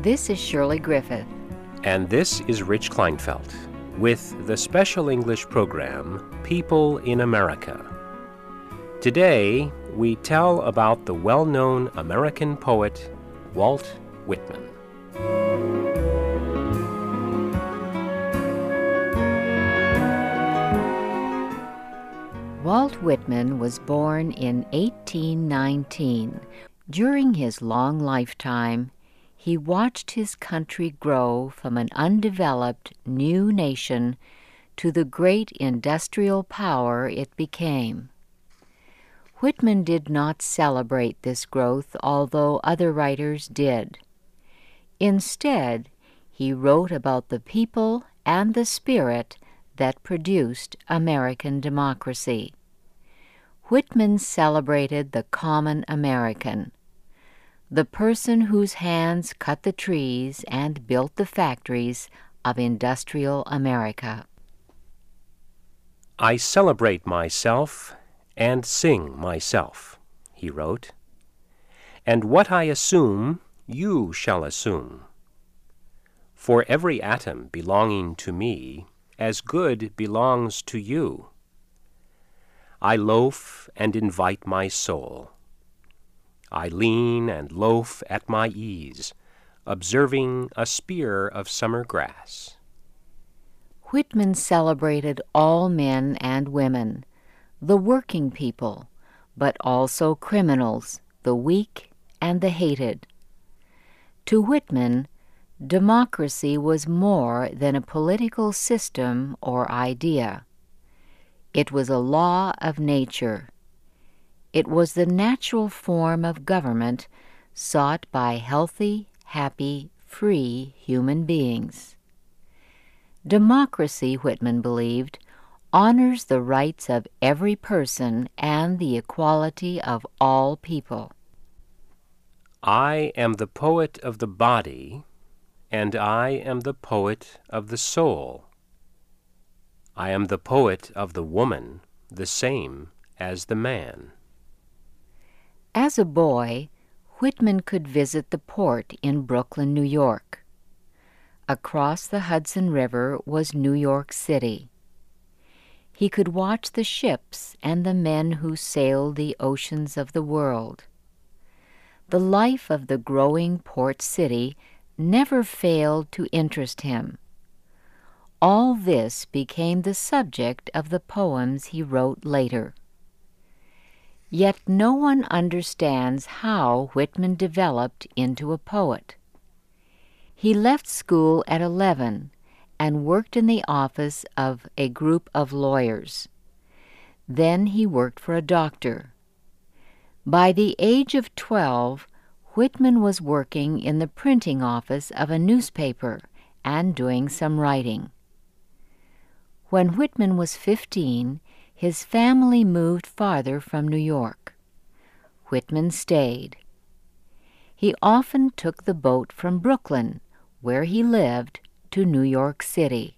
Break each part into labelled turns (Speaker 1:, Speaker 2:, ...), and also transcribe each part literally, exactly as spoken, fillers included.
Speaker 1: This is Shirley Griffith.
Speaker 2: And this is Rich Kleinfeld with the special English program, People in America. Today, we tell about the well-known American poet, Walt Whitman.
Speaker 1: Walt Whitman was born in eighteen nineteen. During his long lifetime, he watched his country grow from an undeveloped new nation to the great industrial power it became. Whitman did not celebrate this growth, although other writers did. Instead, he wrote about the people and the spirit that produced American democracy. Whitman celebrated the common American, the person whose hands cut the trees and built the factories of industrial America.
Speaker 2: I celebrate myself and sing myself, he wrote, and what I assume, you shall assume. For every atom belonging to me, as good belongs to you. I loaf and invite my soul. I lean and loaf at my ease, observing a spear of summer grass.
Speaker 1: Whitman celebrated all men and women, the working people, but also criminals, the weak and the hated. To Whitman, democracy was more than a political system or idea. It was a law of nature. It was the natural form of government sought by healthy, happy, free human beings. Democracy, Whitman believed, honors the rights of every person and the equality of all people.
Speaker 2: I am the poet of the body, and I am the poet of the soul. I am the poet of the woman, the same as the man.
Speaker 1: As a boy, Whitman could visit the port in Brooklyn, New York. Across the Hudson River was New York City. He could watch the ships and the men who sailed the oceans of the world. The life of the growing port city never failed to interest him. All this became the subject of the poems he wrote later. Yet no one understands how Whitman developed into a poet. He left school at eleven and worked in the office of a group of lawyers. Then he worked for a doctor. By the age of twelve, Whitman was working in the printing office of a newspaper and doing some writing. When Whitman was fifteen, his family moved farther from New York. Whitman stayed. He often took the boat from Brooklyn, where he lived, to New York City.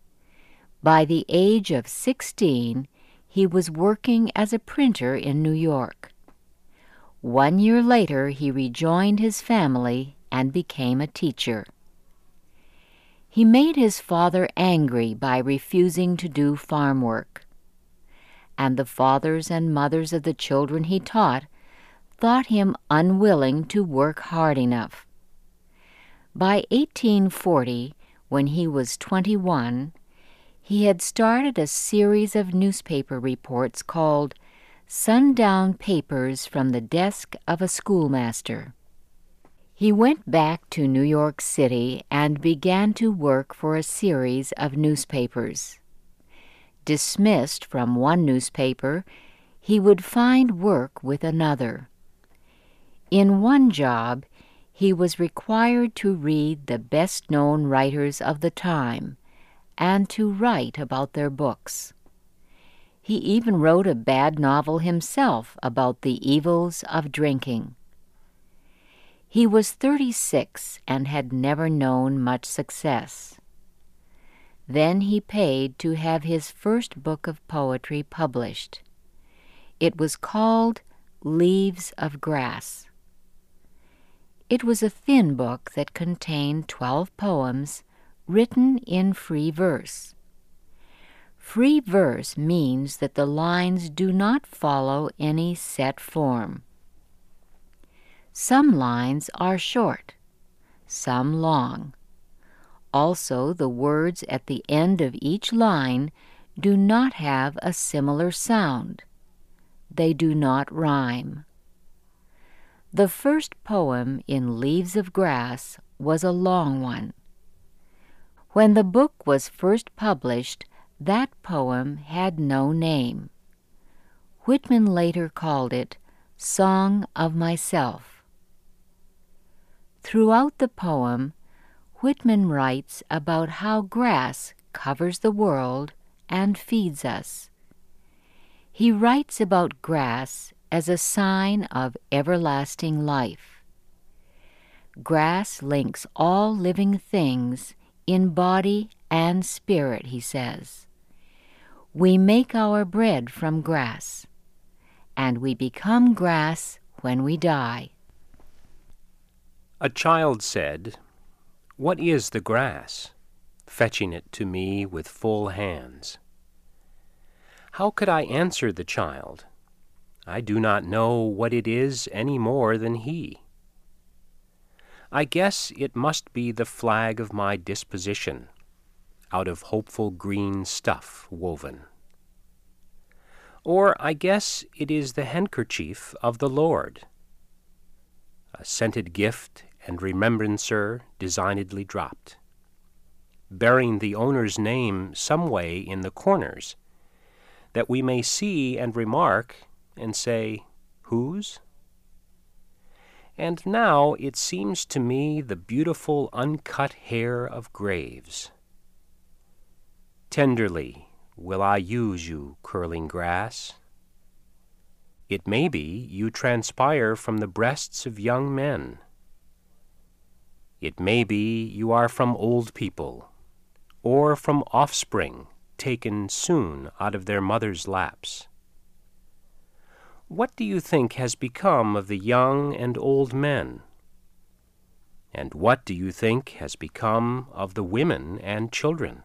Speaker 1: By the age of sixteen, he was working as a printer in New York. One year later, he rejoined his family and became a teacher. He made his father angry by refusing to do farm work. And the fathers and mothers of the children he taught thought him unwilling to work hard enough. By eighteen forty, when he was twenty-one, he had started a series of newspaper reports called Sundown Papers from the Desk of a Schoolmaster. He went back to New York City and began to work for a series of newspapers. Dismissed from one newspaper, he would find work with another. In one job, he was required to read the best-known writers of the time and to write about their books. He even wrote a bad novel himself about the evils of drinking. He was thirty-six and had never known much success. Then he paid to have his first book of poetry published. It was called Leaves of Grass. It was a thin book that contained twelve poems written in free verse. Free verse means that the lines do not follow any set form. Some lines are short, some long. Also, the words at the end of each line do not have a similar sound. They do not rhyme. The first poem in Leaves of Grass was a long one. When the book was first published, that poem had no name. Whitman later called it Song of Myself. Throughout the poem, Whitman writes about how grass covers the world and feeds us. He writes about grass as a sign of everlasting life. Grass links all living things in body and spirit, he says. We make our bread from grass, and we become grass when we die.
Speaker 2: A child said, "What is the grass?" fetching it to me with full hands. How could I answer the child? I do not know what it is any more than he. I guess it must be the flag of my disposition, out of hopeful green stuff woven. Or I guess it is the handkerchief of the Lord, a scented gift and remembrancer designedly dropped, bearing the owner's name some way in the corners, that we may see and remark and say, "Whose?" And now it seems to me the beautiful uncut hair of graves. Tenderly will I use you, curling grass. It may be you transpire from the breasts of young men. It may be you are from old people, or from offspring taken soon out of their mothers' laps. What do you think has become of the young and old men? And what do you think has become of the women and children?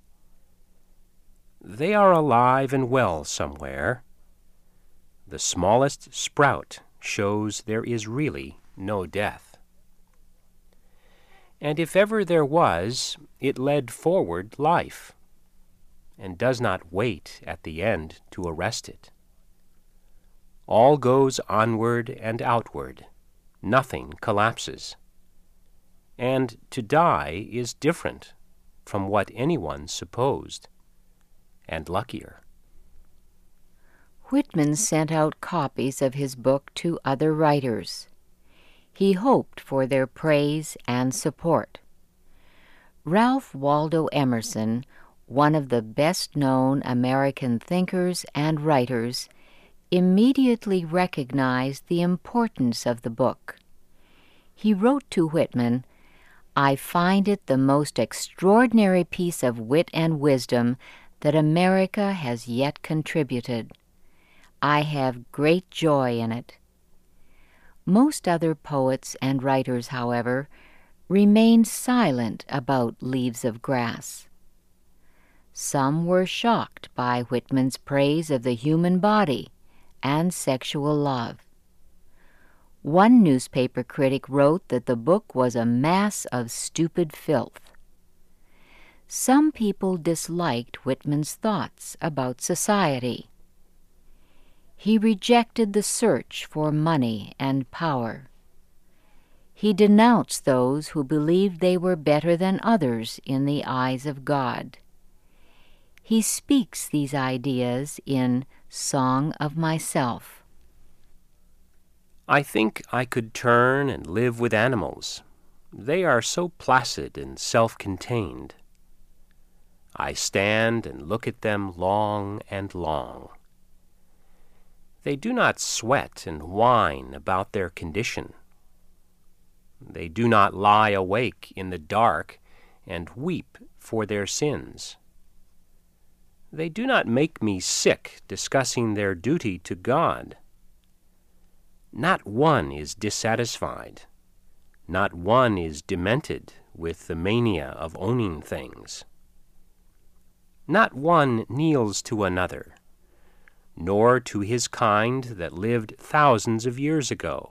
Speaker 2: They are alive and well somewhere. The smallest sprout shows there is really no death. And if ever there was, it led forward life, and does not wait at the end to arrest it. All goes onward and outward, nothing collapses. And to die is different from what anyone supposed, and luckier.
Speaker 1: Whitman sent out copies of his book to other writers. He hoped for their praise and support. Ralph Waldo Emerson, one of the best-known American thinkers and writers, immediately recognized the importance of the book. He wrote to Whitman, "I find it the most extraordinary piece of wit and wisdom that America has yet contributed. I have great joy in it." Most other poets and writers, however, remained silent about Leaves of Grass. Some were shocked by Whitman's praise of the human body and sexual love. One newspaper critic wrote that the book was a mass of stupid filth. Some people disliked Whitman's thoughts about society. He rejected the search for money and power. He denounced those who believed they were better than others in the eyes of God. He speaks these ideas in Song of Myself.
Speaker 2: I think I could turn and live with animals. They are so placid and self-contained. I stand and look at them long and long. They do not sweat and whine about their condition. They do not lie awake in the dark and weep for their sins. They do not make me sick discussing their duty to God. Not one is dissatisfied. Not one is demented with the mania of owning things. Not one kneels to another, nor to his kind that lived thousands of years ago.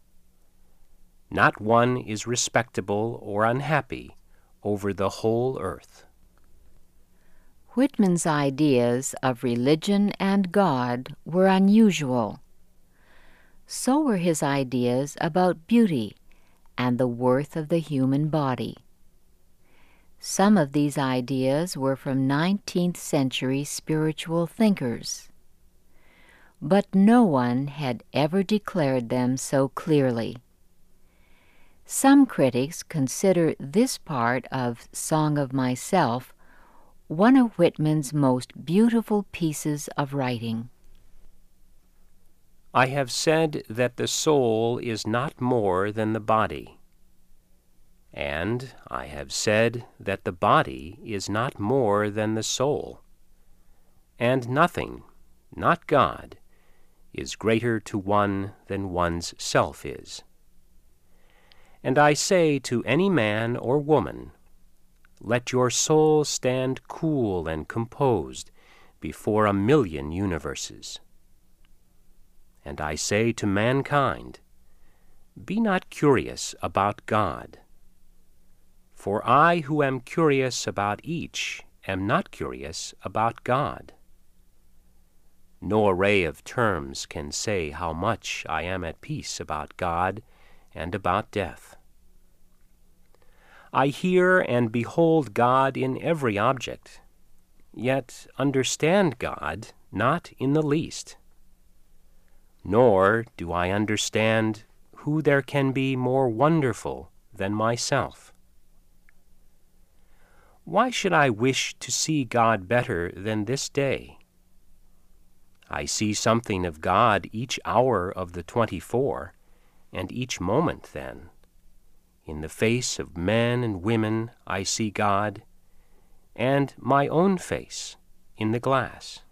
Speaker 2: Not one is respectable or unhappy over the whole earth.
Speaker 1: Whitman's ideas of religion and God were unusual. So were his ideas about beauty and the worth of the human body. Some of these ideas were from nineteenth century spiritual thinkers, but no one had ever declared them so clearly. Some critics consider this part of Song of Myself one of Whitman's most beautiful pieces of writing.
Speaker 2: I have said that the soul is not more than the body, and I have said that the body is not more than the soul, and nothing, not God, is greater to one than one's self is. And I say to any man or woman, let your soul stand cool and composed before a million universes. And I say to mankind, be not curious about God. For I who am curious about each am not curious about God. No array of terms can say how much I am at peace about God and about death. I hear and behold God in every object, yet understand God not in the least. Nor do I understand who there can be more wonderful than myself. Why should I wish to see God better than this day? I see something of God each hour of the twenty-four, and each moment then. In the face of men and women I see God, and my own face in the glass.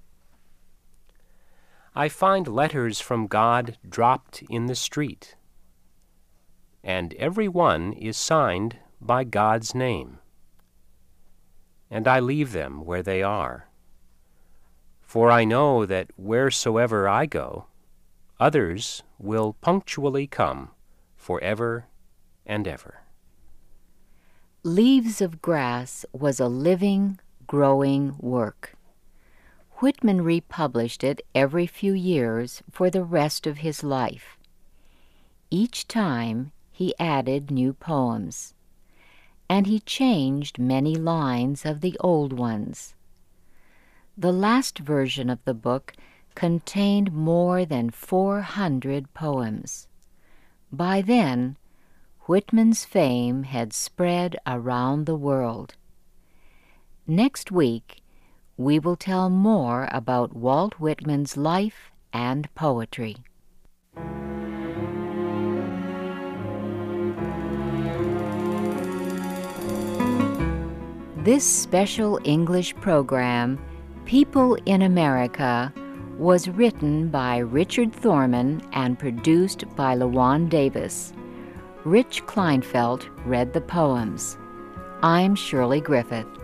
Speaker 2: I find letters from God dropped in the street, and every one is signed by God's name. And I leave them where they are, for I know that wheresoever I go, others will punctually come forever and ever.
Speaker 1: Leaves of Grass was a living, growing work. Whitman republished it every few years for the rest of his life. Each time he added new poems, and he changed many lines of the old ones. The last version of the book contained more than four hundred poems. By then, Whitman's fame had spread around the world. Next week, we will tell more about Walt Whitman's life and poetry. This special English program, People in America, was written by Richard Thorman and produced by LaJuan Davis. Rich Kleinfeld read the poems. I'm Shirley Griffith.